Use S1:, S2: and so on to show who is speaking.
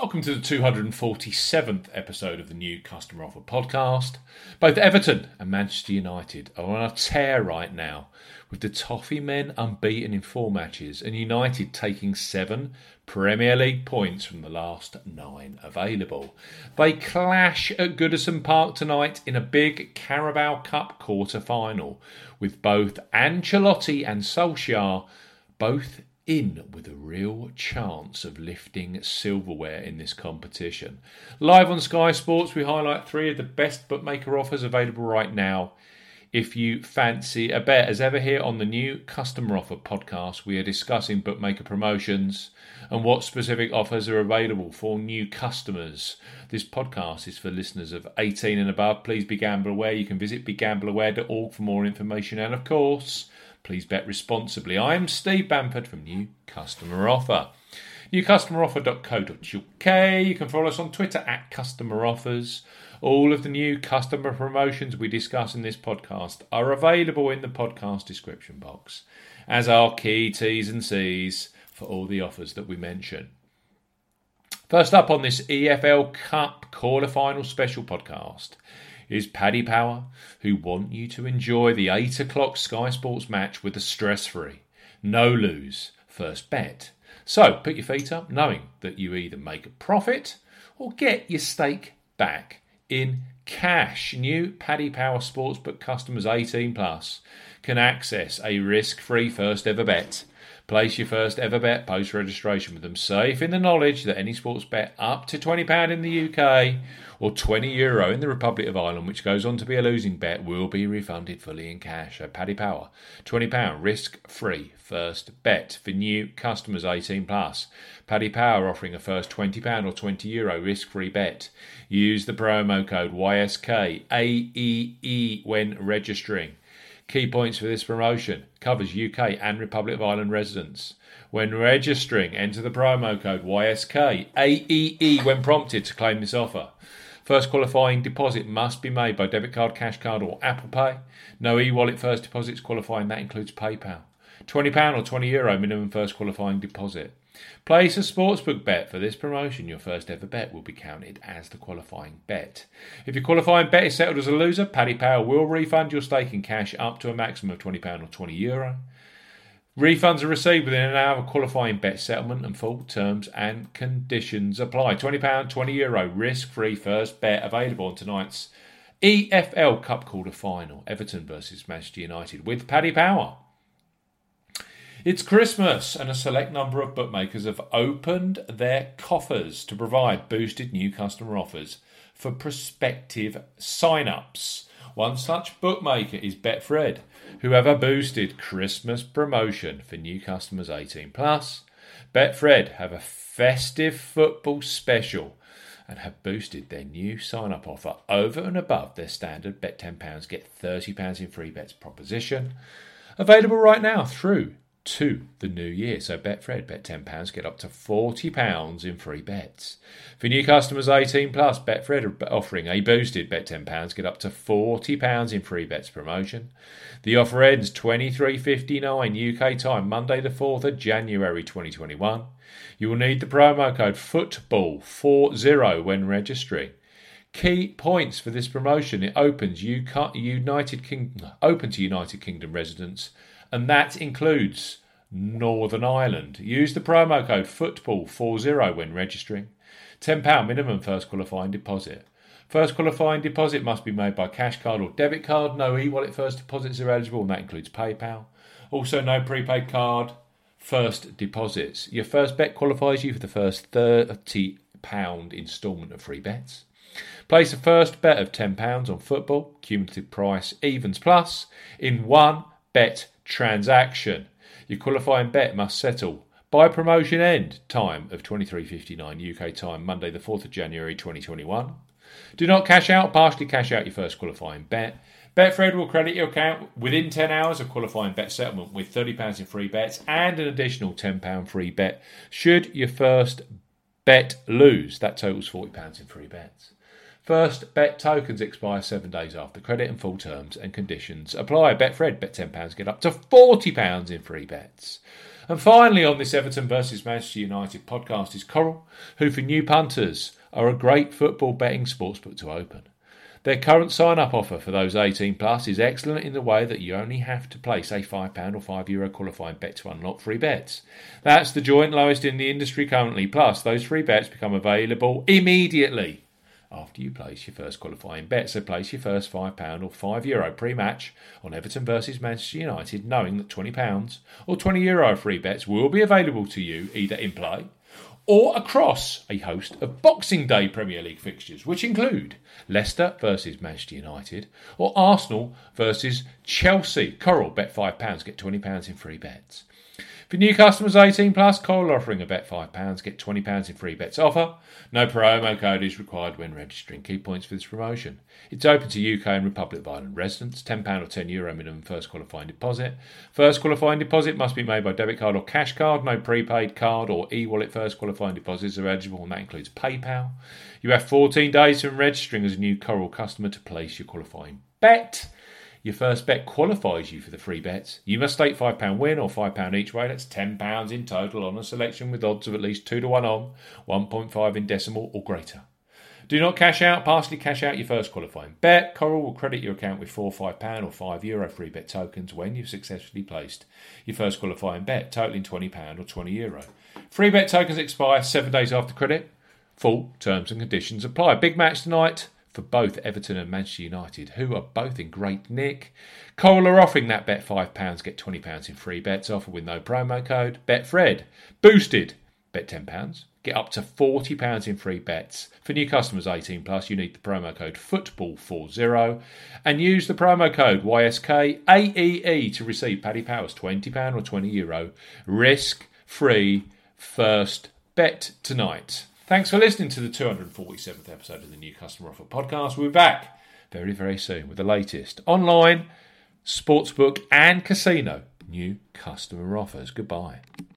S1: Welcome to the 247th episode of the New Customer Offer podcast. Both Everton and Manchester United are on a tear right now, with the Toffee men unbeaten in 4 matches and United taking 7 Premier League points from the last 9 available. They clash at Goodison Park tonight in a big Carabao Cup quarter-final, with both Ancelotti and Solskjaer both in with a real chance of lifting silverware in this competition. Live on Sky Sports, we highlight 3 of the best bookmaker offers available right now. If you fancy a bet, as ever here on the New Customer Offer podcast, we are discussing bookmaker promotions and what specific offers are available for new customers. This podcast is for listeners of 18 and above. Please be gamble aware. You can visit begambleaware.org for more information, and of course, please bet responsibly. I am Steve Bamford from New Customer Offer. newcustomeroffer.co.uk. You can follow us on Twitter at Customer Offers. All of the new customer promotions we discuss in this podcast are available in the podcast description box, as are key T's and C's for all the offers that we mention. First up on this EFL Cup quarter-final special podcast is Paddy Power, who want you to enjoy the 8 o'clock Sky Sports match with a stress-free, no-lose first bet. So put your feet up, knowing that you either make a profit or get your stake back in cash. New Paddy Power Sportsbook customers 18 plus can access a risk-free first ever bet. Place your first ever bet post-registration with them, safe in the knowledge that any sports bet up to £20 in the UK or €20 in the Republic of Ireland, which goes on to be a losing bet, will be refunded fully in cash. So Paddy Power, £20 risk-free first bet for new customers 18 plus. Paddy Power offering a first £20 or €20 risk-free bet. Use the promo code YSKAEE when registering. Key points for this promotion: covers UK and Republic of Ireland residents. When registering, enter the promo code YSKAEE when prompted to claim this offer. First qualifying deposit must be made by debit card, cash card or Apple Pay. No e-wallet first deposits qualifying, that includes PayPal. £20 or €20 minimum first qualifying deposit. Place a sportsbook bet for this promotion. Your first ever bet will be counted as the qualifying bet. If your qualifying bet is settled as a loser, Paddy Power will refund your stake in cash up to a maximum of £20 or €20. Refunds are received within an hour of qualifying bet settlement, and full terms and conditions apply. £20, €20 risk-free first bet available on tonight's EFL Cup quarter-final, Everton versus Manchester United, with Paddy Power. It's Christmas and a select number of bookmakers have opened their coffers to provide boosted new customer offers for prospective sign-ups. One such bookmaker is Betfred, who have a boosted Christmas promotion for new customers 18 plus. Betfred have a festive football special and have boosted their new sign-up offer over and above their standard bet £10, get £30 in free bets proposition. Available right now through to the new year. So Betfred, bet £10, get up to £40 in free bets. For new customers 18 plus, Betfred are offering a boosted bet £10, get up to £40 in free bets promotion. The offer ends 23:59 UK time, Monday the 4th of January 2021. You will need the promo code FOOTBALL40 when registering. Key points for this promotion: it opens to United Kingdom residents, and that includes Northern Ireland. Use the promo code FOOTBALL40 when registering. £10 minimum first qualifying deposit. First qualifying deposit must be made by cash card or debit card. No e-wallet first deposits are eligible, and that includes PayPal. Also, no prepaid card first deposits. Your first bet qualifies you for the first £30 instalment of free bets. Place a first bet of £10 on football, cumulative price evens plus, in one bet transaction. Your qualifying bet must settle by promotion end time of 23:59 UK time, Monday the 4th of January 2021. Do not cash out, partially cash out your first qualifying bet. Betfred will credit your account within 10 hours of qualifying bet settlement with £30 in free bets and an additional £10 free bet should your first bet lose. That totals £40 in free bets. First bet tokens expire 7 days after credit, and full terms and conditions apply. Betfred, bet £10, get up to £40 in free bets. And finally, on this Everton versus Manchester United podcast is Coral, who for new punters are a great football betting sportsbook to open. Their current sign-up offer for those 18 plus is excellent in the way that you only have to place a £5 or €5 qualifying bet to unlock free bets. That's the joint lowest in the industry currently, plus those free bets become available immediately after you place your first qualifying bet. So place your first £5 or €5 pre-match on Everton versus Manchester United, knowing that £20 or €20 free bets will be available to you either in play or across a host of Boxing Day Premier League fixtures, which include Leicester versus Manchester United or Arsenal versus Chelsea. Coral, bet £5, get £20 in free bets. For new customers 18 plus, Coral offering a bet £5, get £20 in free bets offer. No promo code is required when registering. Key points for this promotion: it's open to UK and Republic of Ireland residents. £10 or €10 minimum first qualifying deposit. First qualifying deposit must be made by debit card or cash card. No prepaid card or e-wallet first qualifying deposits are eligible, and that includes PayPal. You have 14 days from registering as a new Coral customer to place your qualifying bet. Your first bet qualifies you for the free bets. You must stake £5 win or £5 each way. That's £10 in total on a selection with odds of at least 2 to 1 on, 1.5 in decimal or greater. Do not cash out. Partially cash out your first qualifying bet. Coral will credit your account with £4, £5 or €5 free bet tokens when you've successfully placed your first qualifying bet, totaling £20 or €20. Free bet tokens expire 7 days after credit. Full terms and conditions apply. Big match tonight for both Everton and Manchester United, who are both in great nick. Coral are offering that bet £5, get £20 in free bets offer with no promo code. Betfred, boosted, bet £10, get up to £40 in free bets. For new customers 18 plus, you need the promo code FOOTBALL40 and use the promo code YSKAEE to receive Paddy Power's £20 or €20 risk-free first bet tonight. Thanks for listening to the 247th episode of the New Customer Offer podcast. We'll be back very, very soon with the latest online, sportsbook and casino new customer offers. Goodbye.